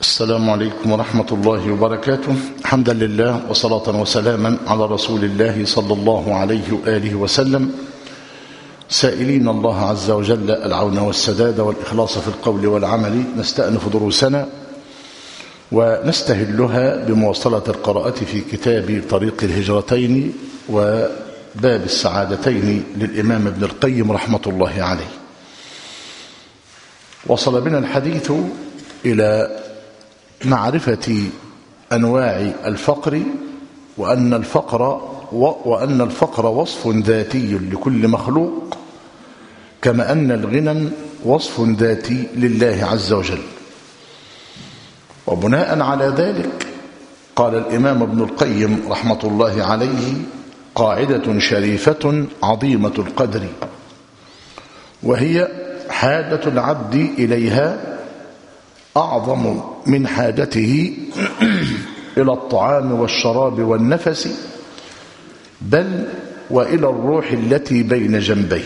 السلام عليكم ورحمة الله وبركاته. حمدا لله وصلاة وسلاما على رسول الله صلى الله عليه وآله وسلم، سائلين الله عز وجل العون والسداد والإخلاص في القول والعمل. نستأنف دروسنا ونستهلها بمواصلة القراءة في كتاب طريق الهجرتين وباب السعادتين للإمام ابن القيم رحمة الله عليه. وصل بنا الحديث إلى معرفة أنواع الفقر، وأن الفقر وصف ذاتي لكل مخلوق، كما أن الغنى وصف ذاتي لله عز وجل. وبناء على ذلك قال الإمام ابن القيم رحمة الله عليه قاعدة شريفة عظيمة القدر، وهي حاجة العبد إليها أعظم من حاجته إلى الطعام والشراب والنفس، بل وإلى الروح التي بين جنبيه.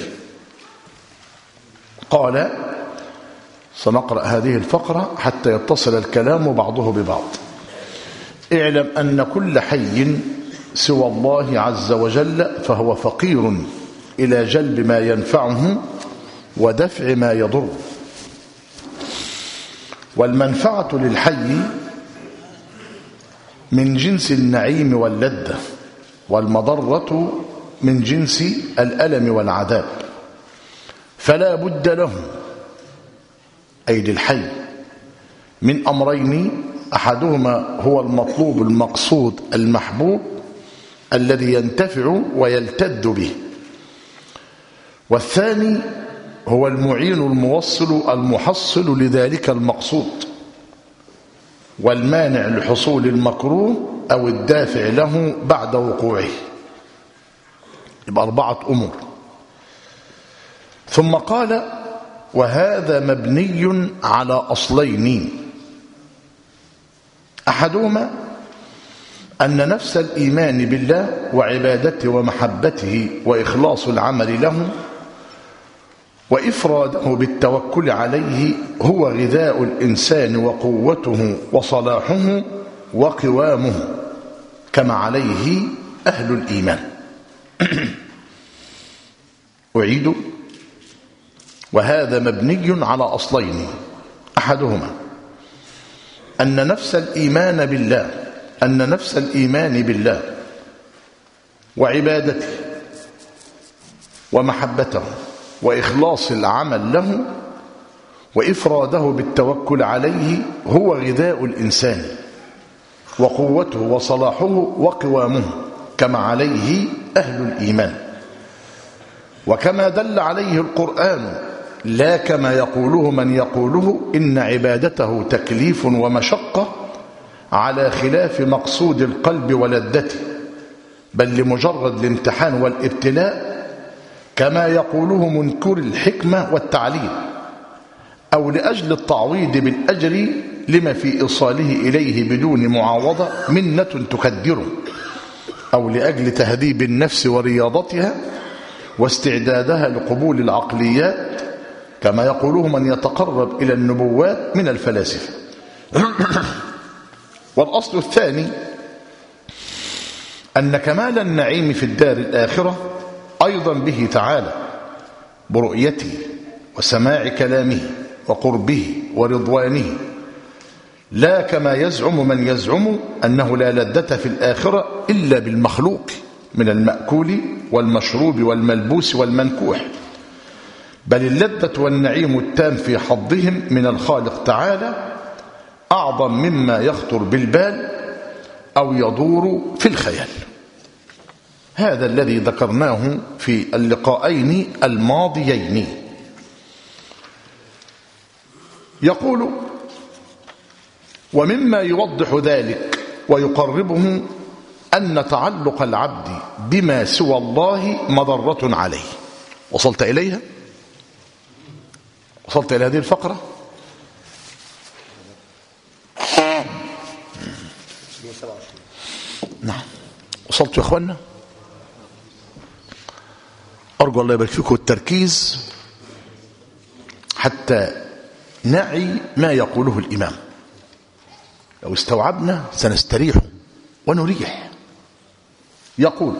قال: سنقرأ هذه الفقرة حتى يتصل الكلام بعضه ببعض. اعلم أن كل حي سوى الله عز وجل فهو فقير إلى جلب ما ينفعه ودفع ما يضره، والمنفعة للحي من جنس النعيم واللذة، والمضرة من جنس الألم والعذاب. فلا بد له، أي للحي، من أمرين: أحدهما هو المطلوب المقصود المحبوب الذي ينتفع ويلتذ به، والثاني هو المعين الموصل المحصل لذلك المقصود، والمانع لحصول المكروه أو الدافع له بعد وقوعه. يبقى 4 أمور. ثم قال: وهذا مبني على أصلين: أحدهما أن نفس الإيمان بالله وعبادته ومحبته وإخلاص العمل له وإفراده بالتوكل عليه هو غذاء الإنسان وقوته وصلاحه وقوامه، كما عليه أهل الإيمان. أعيد: وهذا مبني على أصلين: أحدهما أن نفس الإيمان بالله وعبادته ومحبته وإخلاص العمل له وإفراده بالتوكل عليه هو غذاء الإنسان وقوته وصلاحه وقوامه، كما عليه أهل الإيمان، وكما دل عليه القرآن، لا كما يقوله من يقوله إن عبادته تكليف ومشقة على خلاف مقصود القلب ولذته، بل لمجرد الامتحان والابتلاء، كما يقوله منكر الحكمة والتعليم، أو لأجل التعويض بالأجر لما في إيصاله إليه بدون معاوضة منة تكدره، أو لأجل تهذيب النفس ورياضتها واستعدادها لقبول العقليات، كما يقوله من يتقرب إلى النبوات من الفلاسفة. والأصل الثاني أن كمال النعيم في الدار الآخرة أيضا به تعالى، برؤيته وسماع كلامه وقربه ورضوانه، لا كما يزعم من يزعم أنه لا لذة في الآخرة إلا بالمخلوق من المأكول والمشروب والملبوس والمنكوح، بل اللذة والنعيم التام في حظهم من الخالق تعالى أعظم مما يخطر بالبال أو يدور في الخيال. هذا الذي ذكرناه في اللقاءين الماضيين. يقول: ومما يوضح ذلك ويقربه أن تعلق العبد بما سوى الله مضرة عليه. وصلت إليها؟ وصلت إلى هذه الفقرة؟ نعم، وصلت يا أخوانا؟ أرجو الله يبارك فيكم التركيز حتى نعي ما يقوله الإمام. لو استوعبنا سنستريح ونريح. يقول: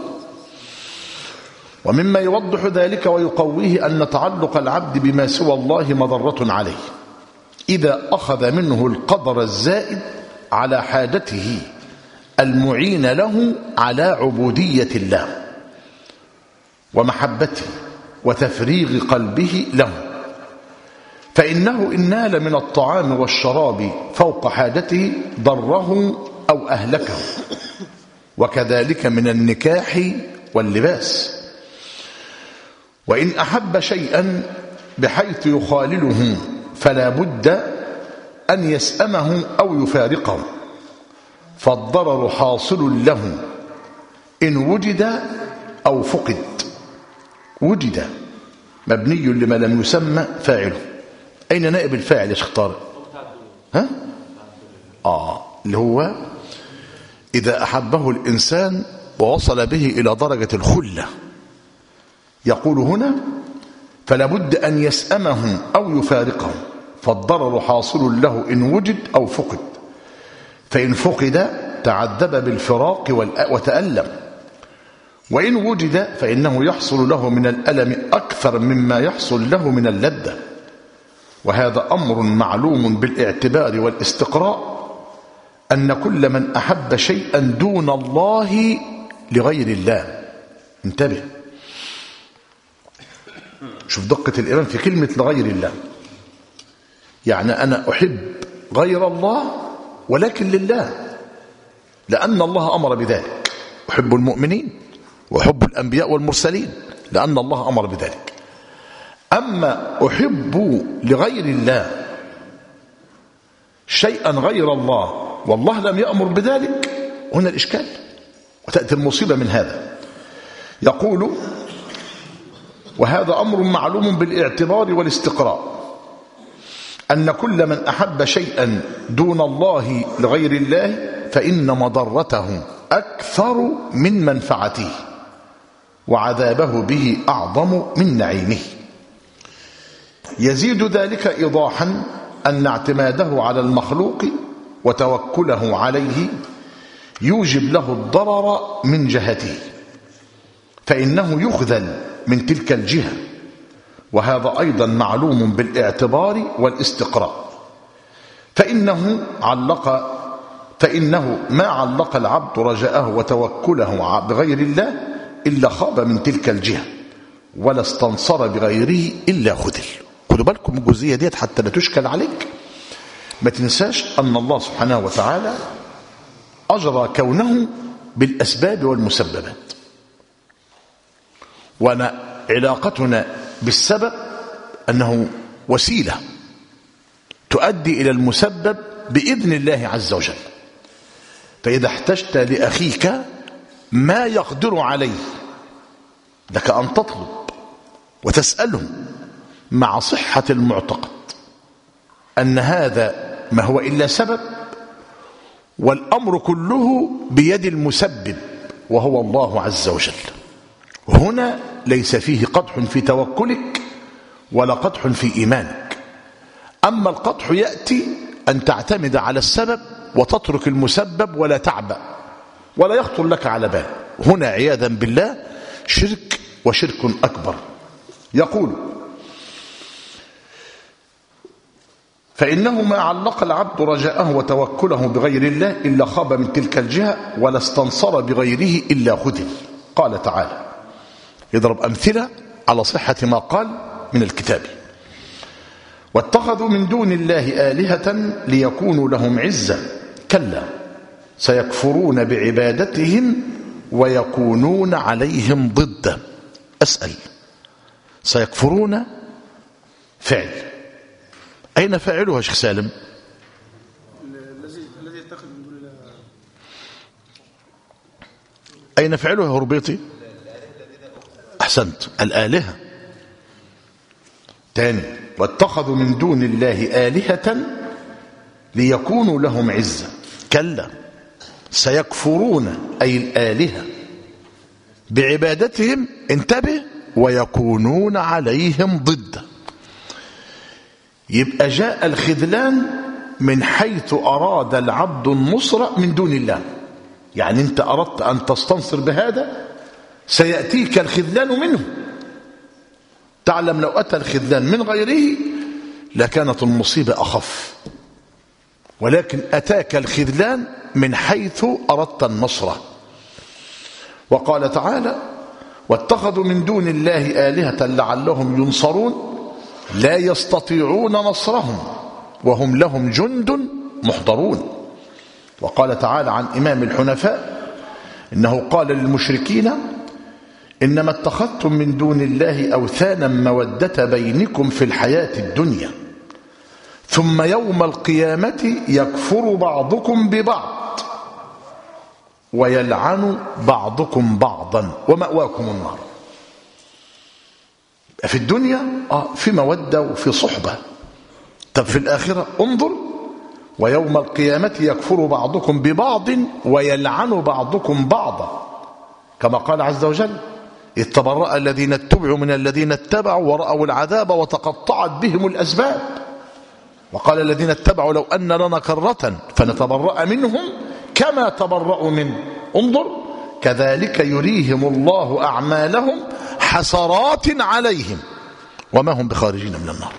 ومما يوضح ذلك ويقويه أن تعلق العبد بما سوى الله مضرة عليه إذا أخذ منه القدر الزائد على حاجته المعين له على عبودية الله ومحبته وتفريغ قلبه له، فإنه إن نال من الطعام والشراب فوق حاجته ضره أو أهلكه، وكذلك من النكاح واللباس. وإن أحب شيئا بحيث يخالله فلا بد أن يسأمه أو يفارقه، فالضرر حاصل له إن وجد أو فقد. وجد مبني لما لم يسمى فاعله. أين نائب الفاعل يا شيخ طارق؟ ها؟ اللي هو إذا أحبه الإنسان ووصل به إلى درجة الخلة. يقول هنا: فلا بد أن يسأمه أو يفارقه، فالضرر حاصل له إن وجد أو فقد، فإن فقد تعذب بالفراق وتألم، وإن وجد فإنه يحصل له من الألم أكثر مما يحصل له من اللذة. وهذا أمر معلوم بالاعتبار والاستقراء، أن كل من أحب شيئا دون الله لغير الله. انتبه، شوف دقة الإمام في كلمة لغير الله. يعني أنا أحب غير الله ولكن لله، لأن الله أمر بذلك. أحب المؤمنين وأحب الأنبياء والمرسلين لأن الله أمر بذلك. أما أحب لغير الله شيئا غير الله والله لم يأمر بذلك، هنا الإشكال وتأتي المصيبة من هذا. يقول: وهذا أمر معلوم بالاعتبار والاستقراء، أن كل من أحب شيئا دون الله لغير الله فإن مضرته أكثر من منفعته، وعذابه به أعظم من نعيمه. يزيد ذلك إيضاحا أن اعتماده على المخلوق وتوكله عليه يوجب له الضرر من جهته، فإنه يخذل من تلك الجهة، وهذا أيضا معلوم بالاعتبار والاستقراء. فإنه ما علق العبد رجاءه وتوكله بغير الله إلا خاب من تلك الجهة، ولا استنصر بغيره إلا خذل. خدوا بالكم الجزئية ديت حتى لا تشكل عليك. ما تنساش أن الله سبحانه وتعالى أجرى كونه بالأسباب والمسببات، وعلاقتنا بالسبب أنه وسيلة تؤدي إلى المسبب بإذن الله عز وجل. فإذا احتجت لأخيك ما يقدر عليه لك أن تطلب وتسأله مع صحة المعتقد أن هذا ما هو إلا سبب، والأمر كله بيد المسبب وهو الله عز وجل. هنا ليس فيه قدح في توكلك ولا قدح في إيمانك. أما القدح يأتي أن تعتمد على السبب وتترك المسبب ولا تعبأ ولا يخطر لك على بال. هنا عياذا بالله شرك وشرك أكبر. يقول: فإنه ما علق العبد رجاءه وتوكله بغير الله إلا خاب من تلك الجهة، ولا استنصر بغيره إلا خذل. قال تعالى يضرب أمثلة على صحة ما قال من الكتاب: واتخذوا من دون الله آلهة ليكونوا لهم عزا كلا سيكفرون بعبادتهم ويكونون عليهم ضدا. أسأل، سيكفرون فعل، أين فاعلها يا شيخ سالم؟ الذي يتخذ من دون الله. أين فاعلها يا هربيطي؟ أحسنت، الآلهة. تاني: واتخذوا من دون الله آلهة ليكونوا لهم عزا كلا سيكفرون أي الآلهة بعبادتهم، انتبه، ويكونون عليهم ضد. يبقى جاء الخذلان من حيث أراد العبد النصرة من دون الله. يعني أنت أردت أن تستنصر بهذا سيأتيك الخذلان منه. تعلم لو أتى الخذلان من غيره لكانت المصيبة أخف، ولكن أتاك الخذلان من حيث أردت النصرة. وقال تعالى: واتخذوا من دون الله آلهة لعلهم ينصرون لا يستطيعون نصرهم وهم لهم جند محضرون. وقال تعالى عن إمام الحنفاء إنه قال للمشركين: إنما اتخذتم من دون الله أوثانا مودة بينكم في الحياة الدنيا ثم يوم القيامة يكفر بعضكم ببعض ويلعن بعضكم بعضا ومأواكم النار. في الدنيا في مودة وفي صحبة. طب في الآخرة انظر: ويوم القيامة يكفر بعضكم ببعض ويلعن بعضكم بعضا، كما قال عز وجل: إذ تبرأ الذين اتبعوا من الذين اتبعوا ورأوا العذاب وتقطعت بهم الأسباب. وقال الذين اتبعوا: لو أن لنا كرة فنتبرأ منهم كما تبرأوا منه. انظر: كذلك يريهم الله أعمالهم حسرات عليهم وما هم بخارجين من النار.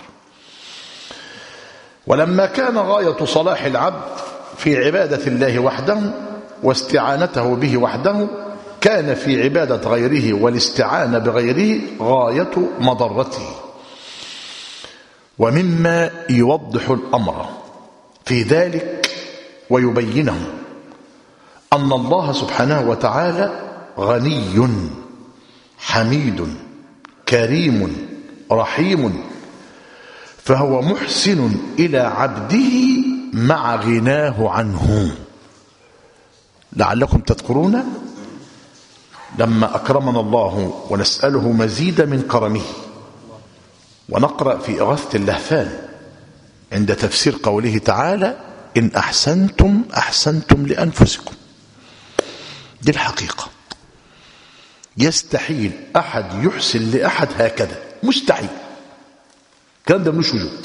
ولما كان غاية صلاح العبد في عبادة الله وحده واستعانته به وحده، كان في عبادة غيره والاستعانة بغيره غاية مضرته. ومما يوضح الأمر في ذلك ويبينه أن الله سبحانه وتعالى غني حميد كريم رحيم، فهو محسن إلى عبده مع غناه عنه. لعلكم تذكرون لما أكرمنا الله ونسأله مزيد من كرمه، ونقرأ في إغاثة اللهفان عند تفسير قوله تعالى: إن أحسنتم أحسنتم لأنفسكم. دي الحقيقة. يستحيل أحد يحسن لأحد هكذا، مستحيل. الكلام ده ملوش وجود.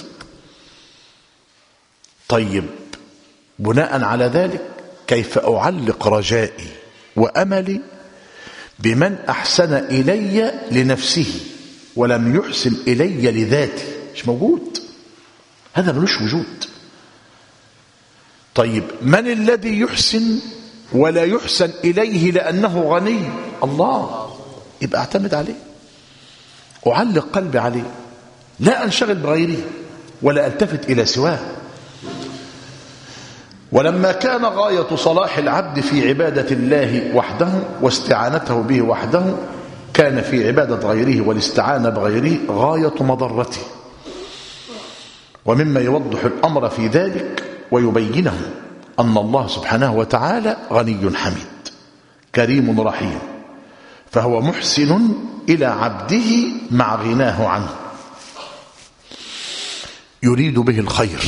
طيب، بناء على ذلك كيف أعلق رجائي وأملي بمن أحسن إلي لنفسه ولم يحسن إلي لذاتي؟ مش موجود، هذا ملوش وجود. طيب، من الذي يحسن ولا يحسن إليه لأنه غني؟ الله. يبقى أعتمد عليه، أعلق قلبي عليه، لا أنشغل بغيره ولا ألتفت إلى سواه. ولما كان غاية صلاح العبد في عبادة الله وحده واستعانته به وحده، كان في عبادة غيره والاستعانة بغيره غاية مضرته. ومما يوضح الأمر في ذلك ويبينه أن الله سبحانه وتعالى غني حميد كريم رحيم، فهو محسن إلى عبده مع غناه عنه، يريد به الخير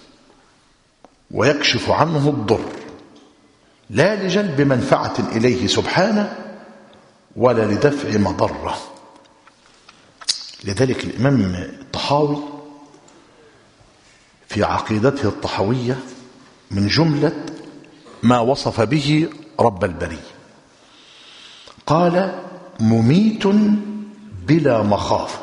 ويكشف عنه الضر، لا لجلب منفعة إليه سبحانه ولا لدفع مضرة. لذلك الإمام الطحاوي في عقيدته الطحاوية من جملة ما وصف به رب البرية قال: مميت بلا مخافة.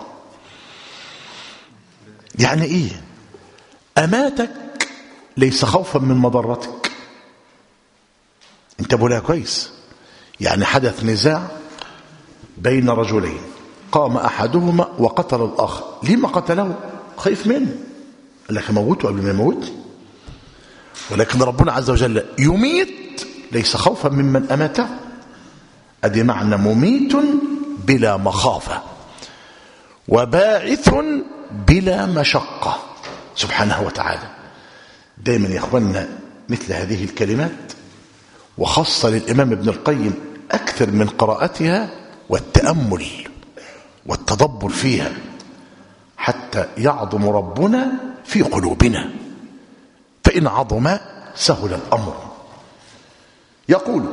يعني إيه؟ أماتك ليس خوفا من مضرتك. انتبهوا لها كويس. يعني حدث نزاع بين رجلين، قام أحدهما وقتل الآخر. لما قتله؟ خايف منه، قال لك موته قبل ما يموت. ولكن ربنا عز وجل يميت ليس خوفا ممن أماته. أدي معنى مميت بلا مخافة وباعث بلا مشقة سبحانه وتعالى. دائما يا اخواننا مثل هذه الكلمات، وخاصة للإمام ابن القيم، أكثر من قراءتها والتأمل والتدبر فيها حتى يعظم ربنا في قلوبنا، فإن عظم سهل الأمر. يقول: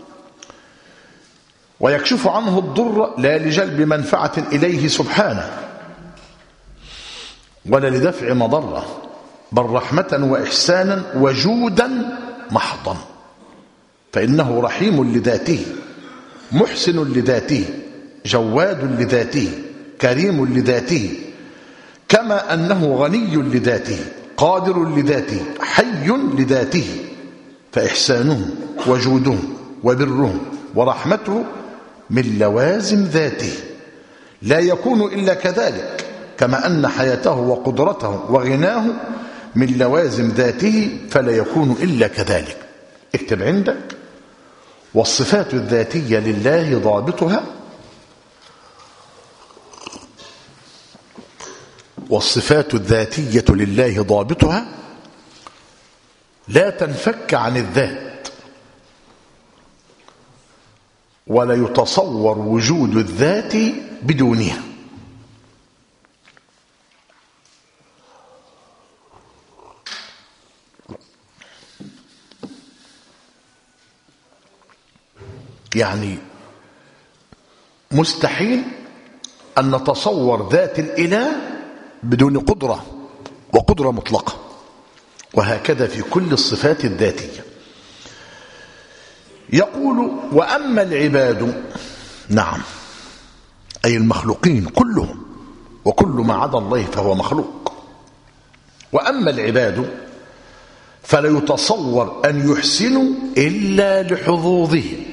ويكشف عنه الضر لا لجلب منفعة إليه سبحانه ولا لدفع مضرة، بل رحمة وإحسانا وجودا محضا، فإنه رحيم لذاته، محسن لذاته، جواد لذاته، كريم لذاته، كما أنه غني لذاته، قادر لذاته، حي لذاته، فإحسانه وجوده وبره ورحمته من لوازم ذاته، لا يكون إلا كذلك، كما أن حياته وقدرته وغناه من لوازم ذاته فلا يكون إلا كذلك. اكتب عندك: والصفات الذاتية لله ضابطها، والصفات الذاتية لله ضابطها لا تنفك عن الذات، ولا يتصور وجود الذات بدونها. يعني مستحيل أن نتصور ذات الإله بدون قدرة وقدرة مطلقة، وهكذا في كل الصفات الذاتية. يقول: وأما العباد، نعم، أي المخلوقين كلهم، وكل ما عدا الله فهو مخلوق. وأما العباد فلا يتصور أن يحسنوا إلا لحظوظهم،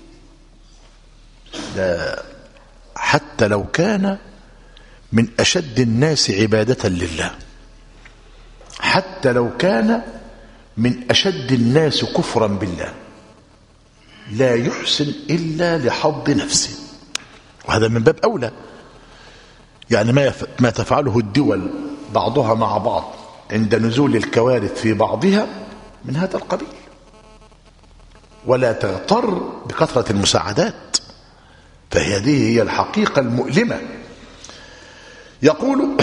لا، حتى لو كان من أشد الناس عبادة لله، حتى لو كان من أشد الناس كفرا بالله، لا يحسن إلا لحظ نفسه. وهذا من باب أولى، يعني ما تفعله الدول بعضها مع بعض عند نزول الكوارث في بعضها من هذا القبيل. ولا تغتر بكثرة المساعدات، فهذه هي الحقيقة المؤلمة. يقول: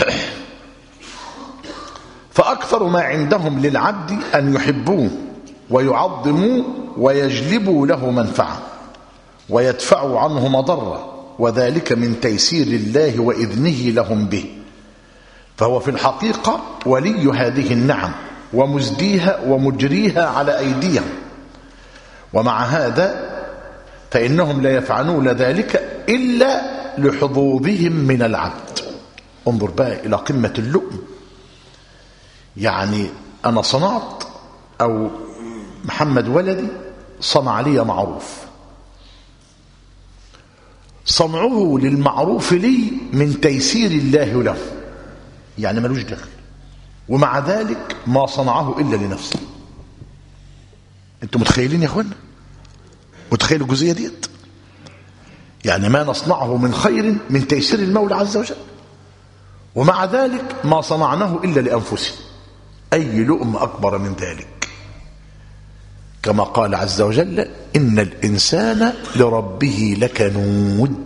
فأكثر ما عندهم للعبد أن يحبوه ويعظموه ويجلبوا له منفعة ويدفعوا عنه مضرة، وذلك من تيسير الله وإذنه لهم به، فهو في الحقيقة ولي هذه النعم ومزديها ومجريها على أيديهم. ومع هذا فإنهم لا يفعلون ذلك إلا لحظوظهم من العبد. انظر بقى إلى قمة اللؤم. يعني أنا صنعت، أو محمد ولدي صنع لي معروف، صنعه للمعروف لي من تيسير الله له، يعني ملوش دخل، ومع ذلك ما صنعه إلا لنفسه. أنتم متخيلين يا أخوانا؟ متخيلوا الجزئية ديت؟ يعني ما نصنعه من خير من تيسير المولى عز وجل، ومع ذلك ما صنعناه إلا لأنفسنا. أي لؤم أكبر من ذلك؟ كما قال عز وجل: إن الإنسان لربه لكنود.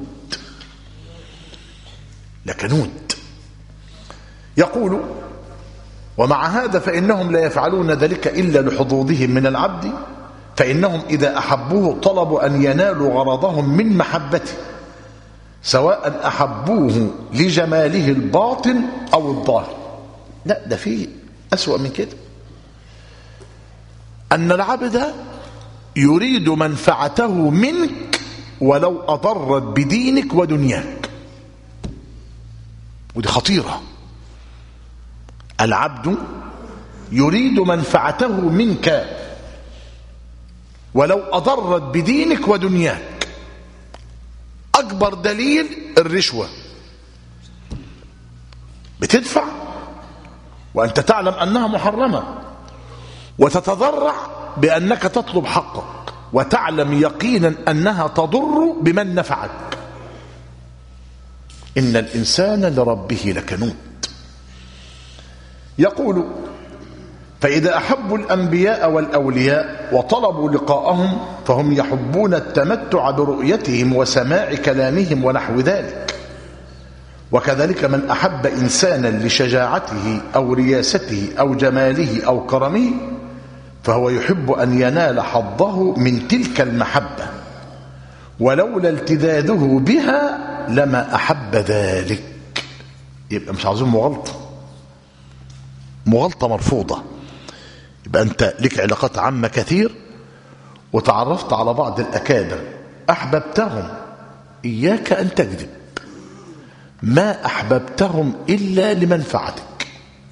لكنود. يقول: ومع هذا فإنهم لا يفعلون ذلك إلا لحظوظهم من العبد، فإنهم إذا أحبوه طلبوا أن ينالوا غرضهم من محبته، سواء أحبوه لجماله الباطن أو الظاهر. لا، ده فيه أسوأ من كده، أن العبد يريد منفعته منك ولو أضرت بدينك ودنياك. ودي خطيرة. العبد يريد منفعته منك ولو أضرت بدينك ودنياك. أكبر دليل الرشوة. بتدفع وأنت تعلم أنها محرمة، وتتضرع بأنك تطلب حقك، وتعلم يقينا أنها تضر بمن نفعك. إن الإنسان لربه لكنود. يقول: فإذا أحبوا الأنبياء والأولياء وطلبوا لقاءهم فهم يحبون التمتع برؤيتهم وسماع كلامهم ونحو ذلك. وكذلك من أحب إنسانا لشجاعته أو رياسته أو جماله أو كرمه فهو يحب أن ينال حظه من تلك المحبة، ولولا التذاذه بها لما أحب ذلك. يبقى مش عاوزين مغالطة، مغالطة مرفوضة. يبقى أنت لك علاقات عامة كثير وتعرفت على بعض الأكابر أحببتهم، إياك أن تكذب، ما أحببتهم إلا لمنفعتك،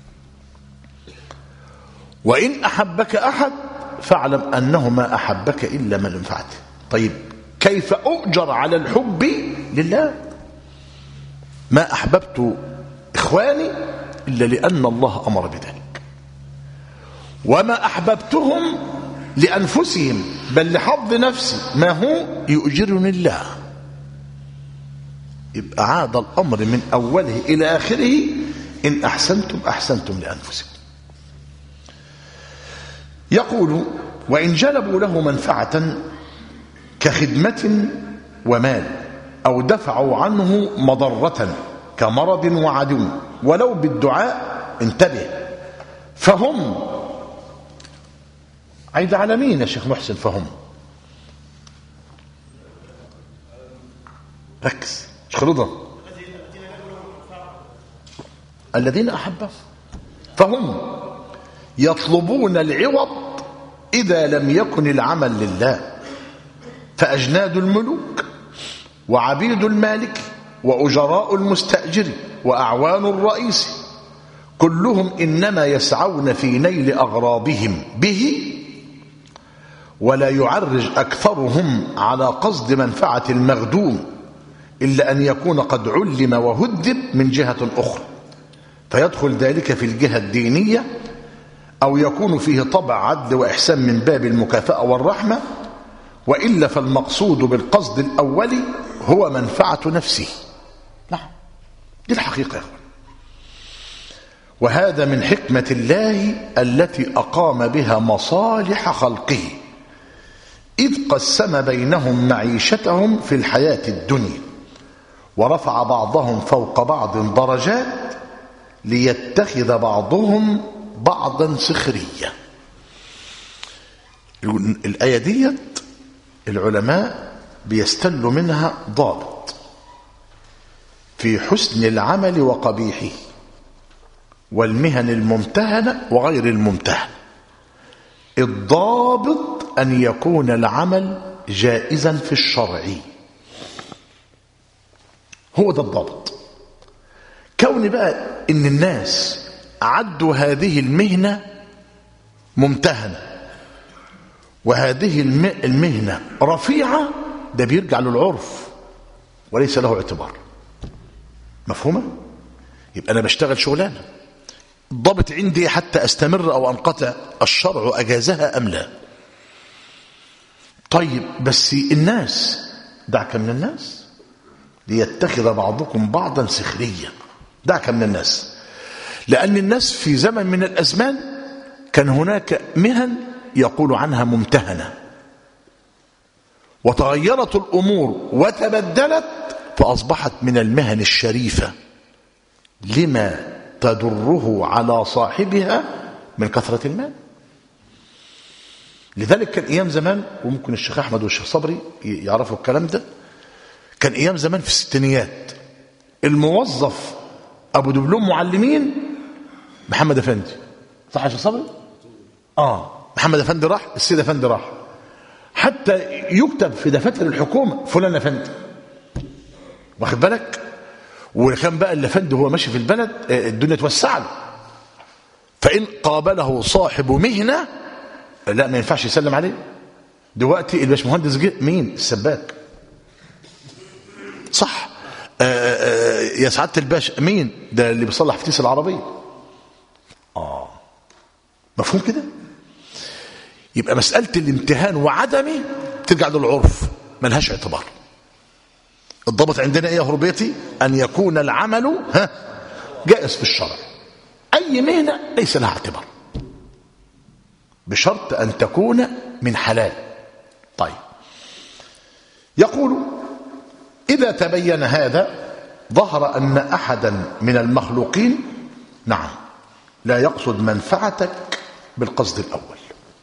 وإن أحبك أحد فاعلم أنه ما أحبك إلا من منفعته. طيب كيف أؤجر على الحب لله؟ ما أحببت إخواني إلا لأن الله أمر بذلك، وما أحببتهم لأنفسهم بل لحظ نفسي، ما هو يؤجرني الله. يبقى عاد الأمر من أوله إلى آخره، إن أحسنتم أحسنتم لأنفسكم. يقول وإن جلبوا له منفعة كخدمة ومال أو دفعوا عنه مضرة كمرض وعدو ولو بالدعاء، انتبه، فهم عيد على مين يا شيخ محسن؟ فهم ركز شيخ رضا، الذين أحبهم، فهم يطلبون العوض إذا لم يكن العمل لله، فأجناد الملوك وعبيد المالك وأجراء المستأجر وأعوان الرئيس كلهم إنما يسعون في نيل أغراضهم به، ولا يعرج أكثرهم على قصد منفعة المخدوم إلا أن يكون قد علم وهدب من جهة أخرى، فيدخل ذلك في الجهة الدينية، أو يكون فيه طبع عدل وإحسان من باب المكافأة والرحمة، وإلا فالمقصود بالقصد الأولي هو منفعة نفسه. نعم، دي الحقيقة يا أخوان. وهذا من حكمة الله التي أقام بها مصالح خلقه، إذ قسم بينهم معيشتهم في الحياة الدنيا ورفع بعضهم فوق بعض درجات ليتخذ بعضهم بعضا سخرية. الآية ديت العلماء بيستلوا منها ضابط في حسن العمل وقبيحه، والمهن الممتهنة وغير الممتهنة. الضابط أن يكون العمل جائزا في الشرع، هو ده الضابط. كون بقى إن الناس عدوا هذه المهنة ممتهنة وهذه المهنة رفيعة، ده بيرجع للعرف وليس له اعتبار. مفهومة؟ يبقى أنا بشتغل شغلانة، الضابط عندي حتى أستمر أو أنقطع، الشرع أجازها أم لا؟ طيب بس الناس، دعك من الناس ليتخذ بعضكم بعضا سخريا، دعك من الناس، لأن الناس في زمن من الأزمان كان هناك مهن يقول عنها ممتهنة، وتغيرت الأمور وتبدلت فأصبحت من المهن الشريفة لما تدره على صاحبها من كثرة المال. لذلك كان أيام زمان، وممكن الشيخ أحمد والشيخ صبري يعرفوا الكلام ده، كان أيام زمان في الستينيات الموظف أبو دبلوم معلمين محمد أفندي، صح يا شيخ صبري؟ محمد أفندي راح، السيد أفندي راح، حتى يكتب في دفاتر الحكومة فلان أفندي، واخد بالك؟ وكان بقى الأفندي هو ماشي في البلد الدنيا توسع له، فإن قابله صاحب مهنة لا ما ينفعش يسلم عليه. دلوقتي الباشمهندس جه مين؟ السباك، صح؟ يا سعادة الباشا مين؟ ده اللي بيصلح فتيس العربية. مفهوم كده؟ يبقى مسألة الامتهان وعدمه ترجع للعرف، ملهاش اعتبار. الضابط عندنا ايه يا هربيتي؟ أن يكون العمل جائز في الشرع، أي مهنة ليس لها اعتبار، بشرط أن تكون من حلال. طيب، يقول إذا تبين هذا ظهر أن أحدا من المخلوقين نعم لا يقصد منفعتك بالقصد الأول.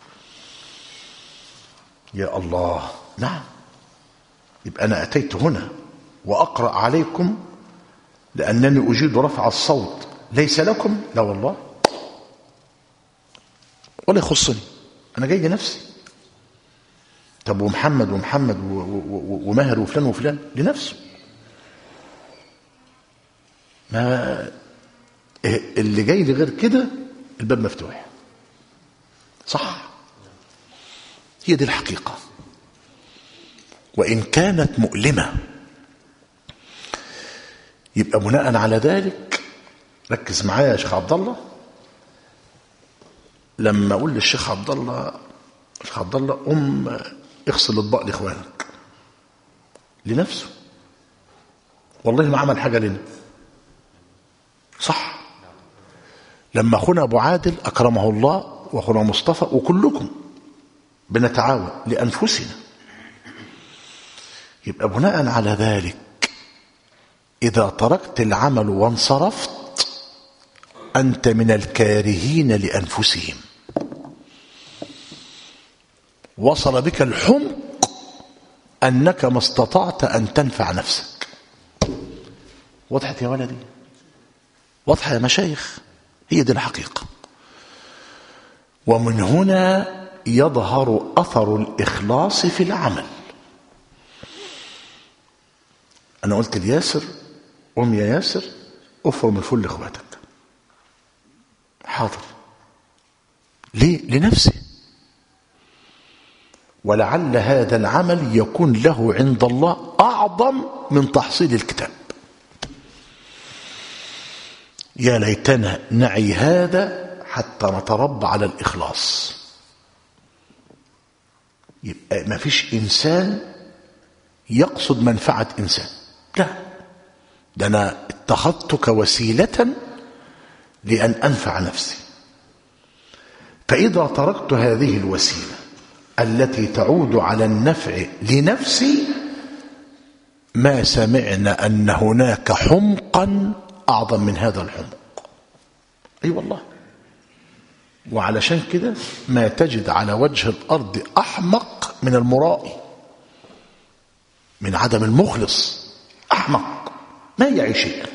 يا الله، نعم، يبقى أنا أتيت هنا وأقرأ عليكم لأنني أجيد رفع الصوت، ليس لكم، لا والله، ولا يخصني، أنا جاي لنفسي. طب ومحمد وماهر وفلان وفلان لنفسه. ما اللي جاي لي غير كده الباب مفتوح. صح، هي دي الحقيقة، وإن كانت مؤلمة. يبقى بناء على ذلك ركز معايا يا شيخ عبد الله. لما أقول للشيخ عبد الله شيخ عبد الله اغسل الاطباق لاخوانك، لنفسه، والله ما عمل حاجة لنا. صح. لما أخونا أبو عادل أكرمه الله وأخونا مصطفى وكلكم بنتعاون لأنفسنا. يبقى بناء على ذلك إذا تركت العمل وانصرفت أنت من الكارهين لأنفسهم، وصل بك الحمق أنك ما استطعت أن تنفع نفسك. وضحت يا ولدي؟ واضحة يا مشايخ؟ هي دي الحقيقة. ومن هنا يظهر أثر الإخلاص في العمل. أنا قلت لياسر قم يا ياسر افرم الفل لإخواتك. حاضر. ليه؟ لنفسي. ولعل هذا العمل يكون له عند الله أعظم من تحصيل الكتاب. يا ليتنا نعي هذا حتى نتربى على الإخلاص. يبقى ما فيش إنسان يقصد منفعة إنسان، لا، ده أنا اتخذتك وسيلة لأن أنفع نفسي. فإذا تركت هذه الوسيلة التي تعود على النفع لنفسي ما سمعنا أن هناك حمقا أعظم من هذا الحمق. أي والله. وعلشان كده ما تجد على وجه الأرض أحمق من المرائي، من عدم المخلص. أحمق ما يعي شيئا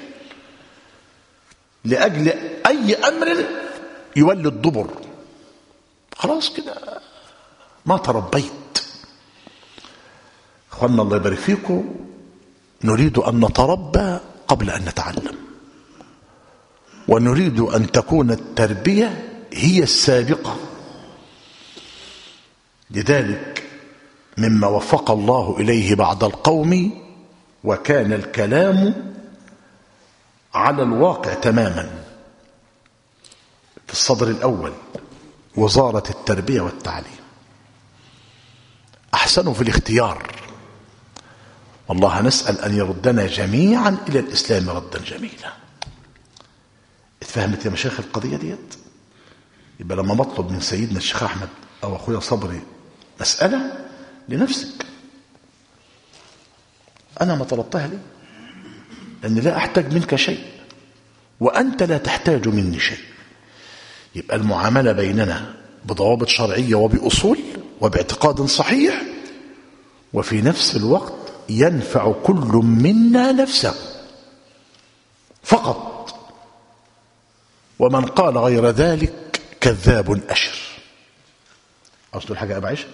لأجل أي أمر يولي الدبر. خلاص كده ما تربيت. أخوانا الله يبارك فيكم، نريد أن نتربى قبل أن نتعلم، ونريد أن تكون التربية هي السابقة. لذلك مما وفق الله إليه بعد القوم وكان الكلام على الواقع تماما في الصدر الأول وزارة التربية والتعليم أحسنوا في الاختيار. والله نسأل أن يردنا جميعا إلى الإسلام ردا جميلا. اتفهمت يا مشايخ القضية ديت؟ يبقى لما مطلب من سيدنا الشيخ أحمد أو أخويا صبري مسألة لنفسك، أنا ما طلبتها لي لأني لا أحتاج منك شيء وأنت لا تحتاج مني شيء. يبقى المعاملة بيننا بضوابط شرعية وبأصول وباعتقاد صحيح، وفي نفس الوقت ينفع كل منا نفسه فقط. ومن قال غير ذلك كذاب أشر. أصل الحاجة أبا عيشة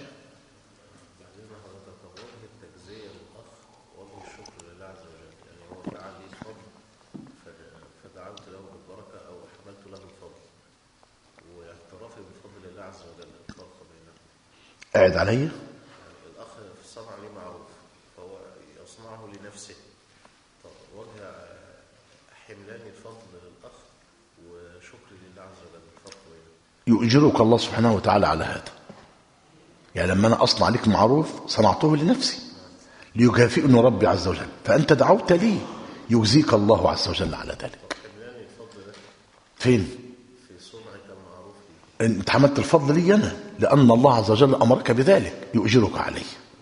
قاعد عليا. الأخ في الصنعة ليه معروف فهو يصنعه لنفسه. طب وجه حملان الفضل للأخ وشكر لله عز وجل الفضل يؤجرك الله سبحانه وتعالى على هذا. يعني لما أنا أصنع لك معروف صنعته لنفسي ليكافئني ربي عز وجل، فأنت دعوت لي يجزيك الله عز وجل على ذلك. حملان الفضل ده فين؟ في صنعك المعروف انت حملت الفضل لي أنا لأن الله عز وجل أمرك بذلك يؤجرك عليه.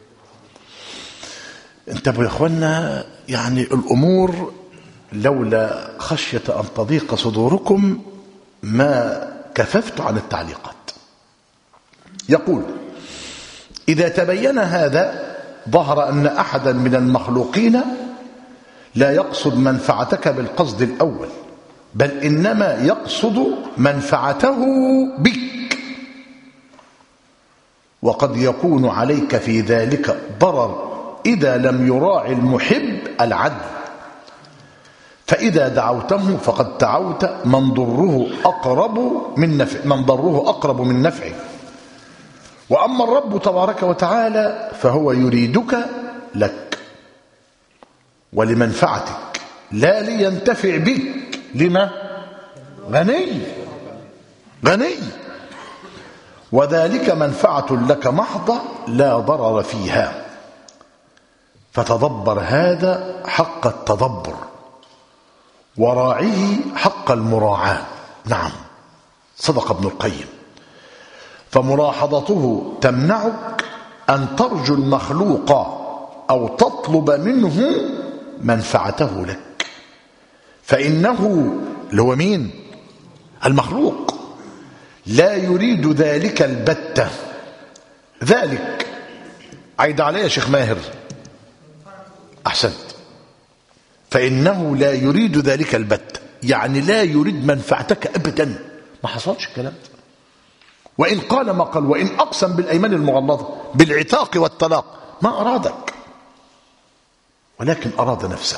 انتبهوا يا اخوانا، يعني الأمور لولا خشية أن تضيق صدوركم ما كففت عن التعليقات. يقول: إذا تبين هذا ظهر أن أحدا من المخلوقين لا يقصد منفعتك بالقصد الأول، بل إنما يقصد منفعته بك وقد يكون عليك في ذلك ضرر إذا لم يراعي المحب العدل، فإذا دعوته فقد دعوت من ضره أقرب من نفعه. وأما الرب تبارك وتعالى فهو يريدك لك ولمنفعتك لا لينتفع بك. لما؟ غني، وذلك منفعة لك محضة لا ضرر فيها. فتدبر هذا حق التدبر وراعيه حق المراعاة. نعم، صدق ابن القيم. فملاحظته تمنعك أن ترجو المخلوق أو تطلب منه منفعته لك، فإنه اللي هو مين؟ المخلوق لا يريد ذلك البتة. ذلك عيد عليه يا شيخ ماهر، أحسنت. فإنه لا يريد ذلك البتة، يعني لا يريد منفعتك أبدا، ما حصلش الكلام. وإن قال ما قال، وإن أقسم بالأيمان المغلظة بالعتاق والطلاق، ما أرادك ولكن أراد نفسه.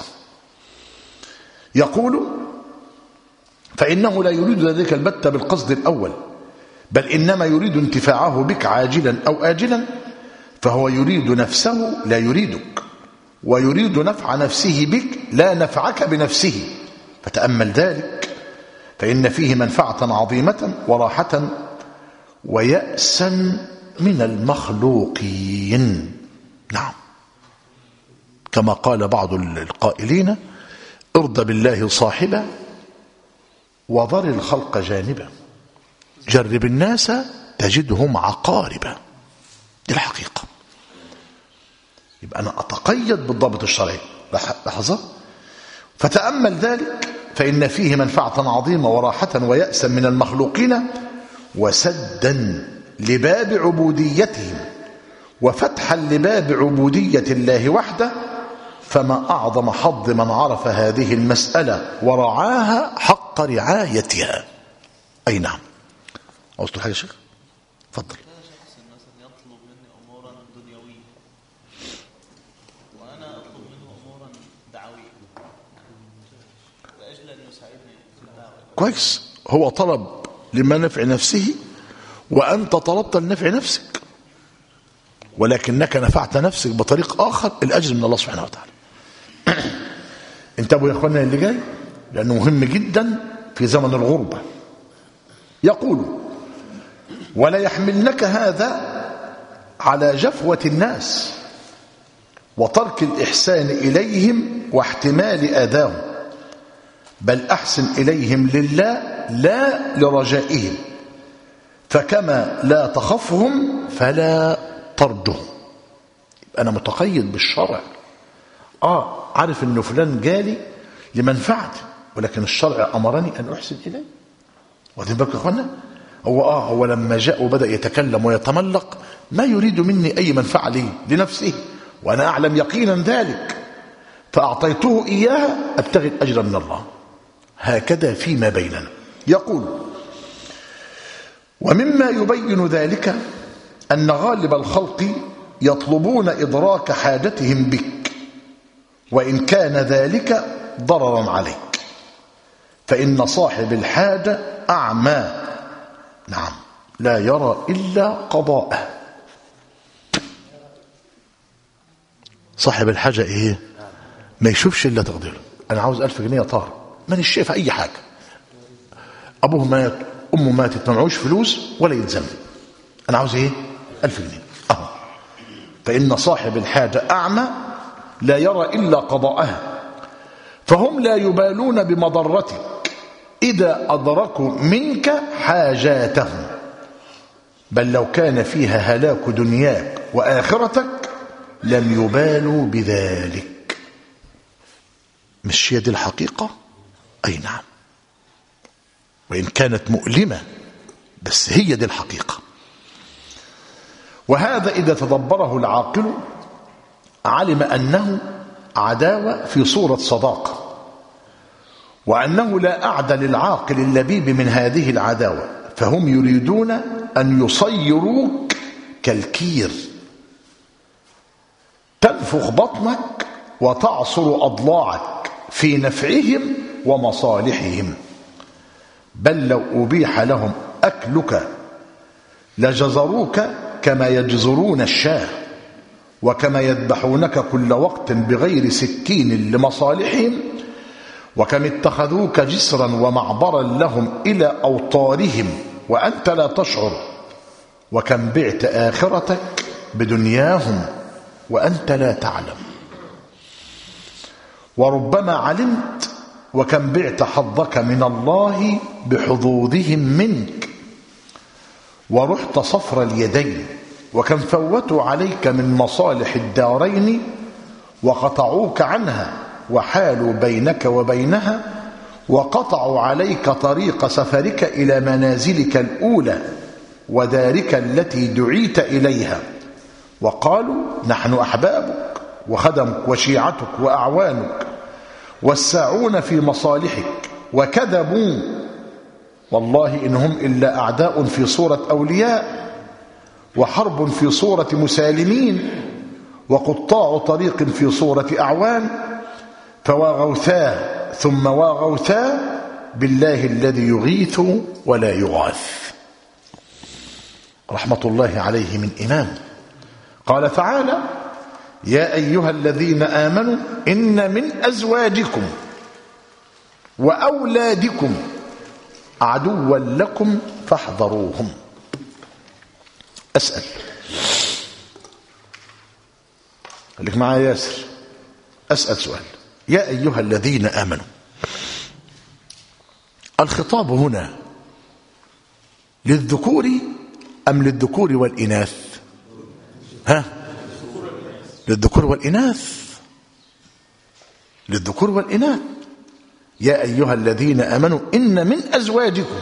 يقول فإنه لا يريد ذلك البتة بالقصد الأول، بل إنما يريد انتفاعه بك عاجلا أو آجلا، فهو يريد نفسه لا يريدك، ويريد نفع نفسه بك لا نفعك بنفسه. فتأمل ذلك، فإن فيه منفعة عظيمة وراحة ويأسا من المخلوقين. نعم، كما قال بعض القائلين: ارض بالله صاحبا وضر الخلق جانبا، جرب الناس تجدهم عقاربا. دي الحقيقة. يبقى أنا أتقيد بالضبط الشرعي. لحظة، فتأمل ذلك، فإن فيه منفعة عظيمة وراحة ويأسا من المخلوقين وسدا لباب عبوديتهم وفتحا لباب عبودية الله وحده. فما أعظم حظ من عرف هذه المسألة ورعاها حق رعايتها. أي نعم. أوصل حاجة يا شيخ؟ تفضل. يطلب مني أمورا دنيوية وأنا أطلب منه أمورا دعوية لأجل أن يساعدني في الدعوة. كويس، هو طلب لما نفع نفسه وأنت طلبت لنفع نفسك، ولكنك نفعت نفسك بطريق آخر، الأجر من الله سبحانه وتعالى. انتبهوا يا اخوانا اللي جاي لأنه مهم جدا في زمن الغربة. يقول: ولا يحملنك هذا على جفوة الناس وترك الإحسان إليهم واحتمال أذاهم، بل أحسن إليهم لله لا لرجائهم، فكما لا تخفهم فلا ترجهم. أنا متقيد بالشرع، عارف أنه فلان جالي لمنفعتي، ولكن الشرع أمرني أن أحسن إليه. واخدين بالكم يا أخوانا؟ هو لما جاء وبدأ يتكلم ويتملق ما يريد مني أي منفعة لي لنفسه، وأنا أعلم يقينا ذلك، فأعطيته إياها أبتغي الأجر من الله. هكذا فيما بيننا. يقول: ومما يبين ذلك أن غالب الخلق يطلبون إدراك حاجتهم بك، وإن كان ذلك ضررا عليك، فإن صاحب الحاجة أعمى، نعم، لا يرى إلا قضاءه. صاحب الحاجة إيه؟ ما يشوفش إلا تقديره. أنا عاوز 1000 جنيه طار، ما نشيف أي حاجة، أبوه مات، أمه ماتت، ما معوش فلوس ولا يلزمني، أنا عاوز إيه؟ 1000 جنيه. فإن صاحب الحاجة أعمى لا يرى إلا قضاءها، فهم لا يبالون بمضرتك إذا أدركوا منك حاجاتهم، بل لو كان فيها هلاك دنياك وآخرتك لم يبالوا بذلك. مش هي دي الحقيقة؟ أي نعم، وإن كانت مؤلمة بس هي دي الحقيقة. وهذا إذا تدبره العاقل علم أنه عداوة في صورة صداقة، وأنه لا أعدى للعاقل اللبيب من هذه العداوة، فهم يريدون أن يصيروك كالكير، تنفخ بطنك وتعصر أضلاعك في نفعهم ومصالحهم، بل لو أبيح لهم أكلك لجزروك كما يجزرون الشاه، وكما يذبحونك كل وقت بغير سكين لمصالحهم، وكم اتخذوك جسرا ومعبرا لهم إلى أوطارهم وأنت لا تشعر، وكم بعت آخرتك بدنياهم وأنت لا تعلم، وربما علمت وكم بعت حظك من الله بحظوظهم منك، ورحت صفر اليدين، وكم فوتوا عليك من مصالح الدارين وقطعوك عنها وحالوا بينك وبينها، وقطعوا عليك طريق سفرك إلى منازلك الأولى ودارك التي دعيت إليها، وقالوا نحن أحبابك وخدمك وشيعتك وأعوانك والساعون في مصالحك، وكذبوا والله إنهم إلا أعداء في صورة أولياء، وحرب في صورة مسالمين، وقطاع طريق في صورة أعوان، فواغوثا ثم واغوثا بالله الذي يغيث ولا يغاث. رحمة الله عليه من إمام. قال تعالى يا أيها الذين آمنوا إن من أزواجكم وأولادكم عدوا لكم فاحذروهم. أسأل، خليك معايا ياسر، أسأل سؤال. يا أيها الذين آمنوا، الخطاب هنا للذكور أم للذكور والإناث؟ للذكور والإناث، للذكور والإناث. يا أيها الذين آمنوا إن من أزواجكم،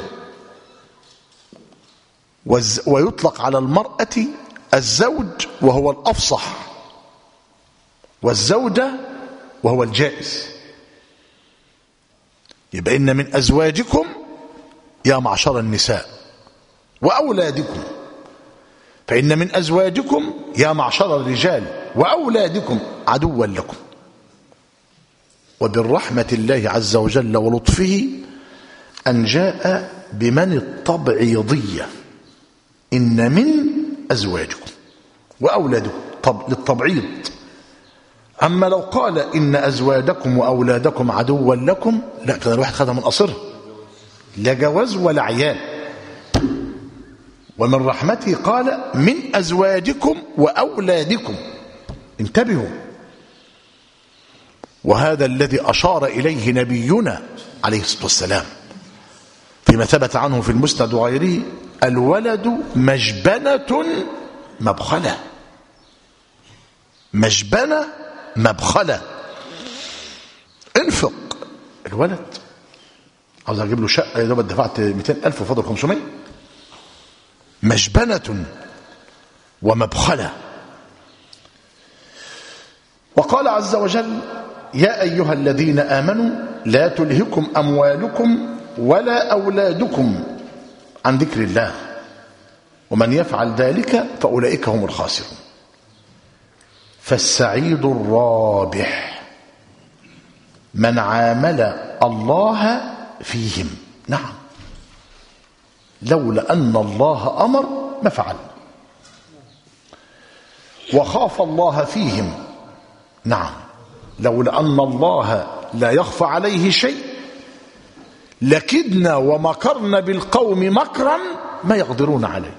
ويطلق على المرأة الزوج وهو الأفصح، والزوجة وهو الجائز. يبقى إن من أزواجكم يا معشر النساء وأولادكم، فإن من أزواجكم يا معشر الرجال وأولادكم عدوا لكم. وبالرحمة الله عز وجل ولطفه أن جاء بمن التبعيضية، إن من أزواجكم وأولادكم للتبعيض. أما لو قال إن أزواجكم وأولادكم عدوا لكم، لا، كان الواحد خدها من قصرها، لا جواز ولا عيال. ومن رحمته قال من أزواجكم وأولادكم، انتبهوا. وهذا الذي أشار إليه نبينا عليه الصلاة والسلام فيما ثبت عنه في المسند وغيره: الولد مجبنة مبخلة. مجبنة مبخلة. انفق الولد، عاوز اجيب له شقه يا دوب دفعت 200,000 وفاضل 500. مجبنة ومبخلة. وقال عز وجل يا أيها الذين آمنوا لا تلهكم أموالكم ولا أولادكم عن ذكر الله ومن يفعل ذلك فأولئك هم الخاسرون. فالسعيد الرابح من عامل الله فيهم. نعم، لولا أن الله أمر ما فعل. وخاف الله فيهم. نعم، لولا أن الله لا يخفى عليه شيء لكدنا ومكرنا بالقوم مكرا ما يقدرون عليه.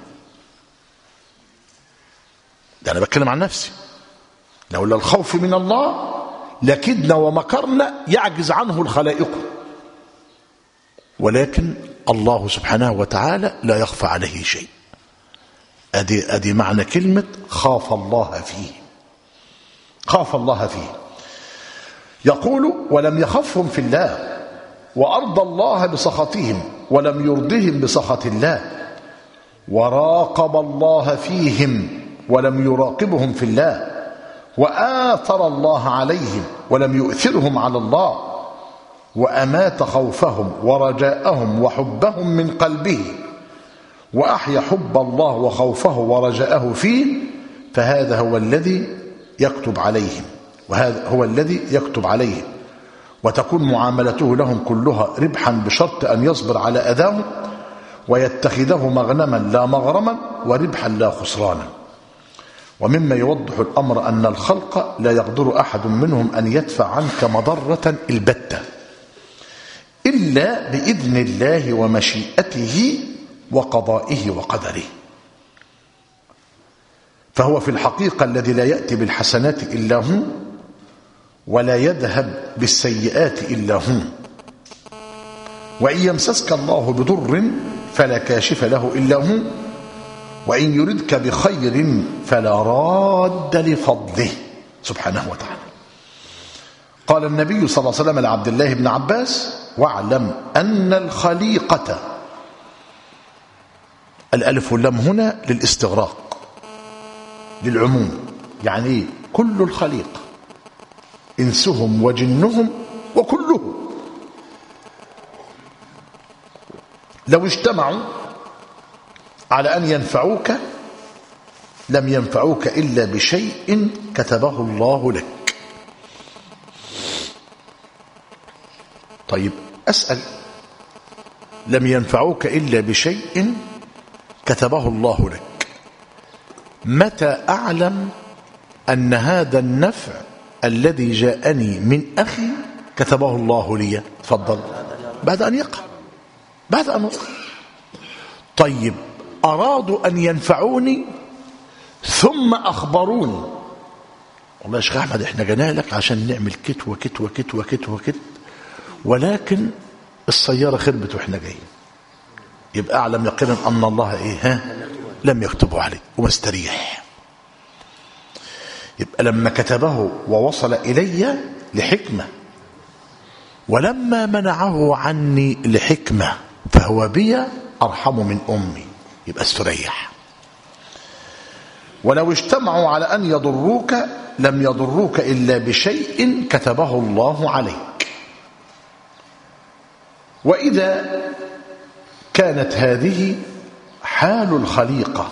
ده أنا بتكلم عن نفسي. لولا الخوف من الله لكدنا ومكرنا يعجز عنه الخلائق، ولكن الله سبحانه وتعالى لا يخفى عليه شيء. أدي معنى كلمة خاف الله فيه. خاف الله فيه. يقول ولم يخفهم في الله وأرضى الله بسخطهم ولم يرضهم بسخط الله، وراقب الله فيهم ولم يراقبهم في الله، وآثر الله عليهم ولم يؤثرهم على الله، وأمات خوفهم ورجاءهم وحبهم من قلبه، وأحيا حب الله وخوفه ورجاءه فيه، فهذا هو الذي يكتب عليهم، وهذا هو الذي يكتب عليهم، وتكون معاملته لهم كلها ربحا بشرط أن يصبر على أذاهم ويتخذه مغنما لا مغرما وربحا لا خسرانا. ومما يوضح الأمر أن الخلق لا يقدر أحد منهم أن يدفع عنك مضرة البتة إلا بإذن الله ومشيئته وقضائه وقدره، فهو في الحقيقة الذي لا يأتي بالحسنات إلا هو، ولا يذهب بالسيئات إلا هو. وإن يمسسك الله بضر فلا كاشف له إلا هو، وإن يردك بخير فلا راد لفضله سبحانه وتعالى. قال النبي صلى الله عليه وسلم لعبد الله بن عباس: واعلم أن الخليقة، الألف واللام هنا للاستغراق للعموم، يعني كل الخليقة إنسهم وجنهم وكلهم لو اجتمعوا على أن ينفعوك لم ينفعوك إلا بشيء كتبه الله لك. طيب أسأل، لم ينفعوك إلا بشيء كتبه الله لك، متى أعلم أن هذا النفع الذي جاءني من أخي كتبه الله لي؟ تفضل. بعد أن يقع، بعد أن يقع. طيب أرادوا أن ينفعوني ثم أخبروني: والله يا شيخ أحمد إحنا جينا لك عشان نعمل كت وكت وكت وكت وكت، ولكن السيارة خربت وإحنا جايين. يبقى أعلم يقينا أن الله لم يكتبه عليه ومستريح. يبقى لما كتبه ووصل إلي لحكمة، ولما منعه عني لحكمة، فهو بي أرحم من أمي، يبقى استريح. ولو اجتمعوا على أن يضروك لم يضروك إلا بشيء كتبه الله عليك. وإذا كانت هذه حال الخليقة،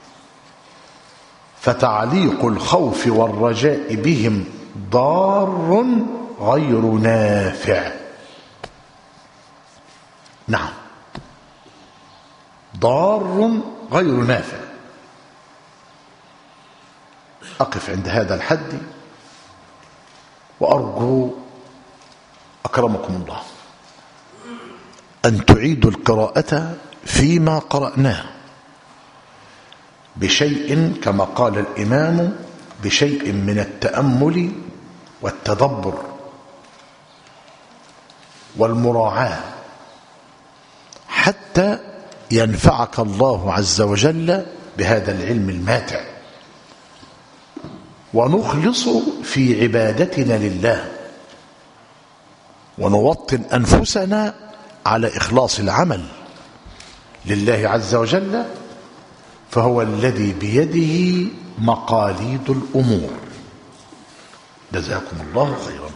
فتعليق الخوف والرجاء بهم ضار غير نافع. نعم، ضار غير نافع. أقف عند هذا الحد، وأرجو أكرمكم الله أن تعيدوا القراءة فيما قرأناه بشيء، كما قال الإمام، بشيء من التأمل والتدبر والمراعاة، حتى ينفعك الله عز وجل بهذا العلم الماتع، ونخلص في عبادتنا لله، ونوطن أنفسنا على إخلاص العمل لله عز وجل، فهو الذي بيده مقاليد الأمور. جزاكم الله خيرا.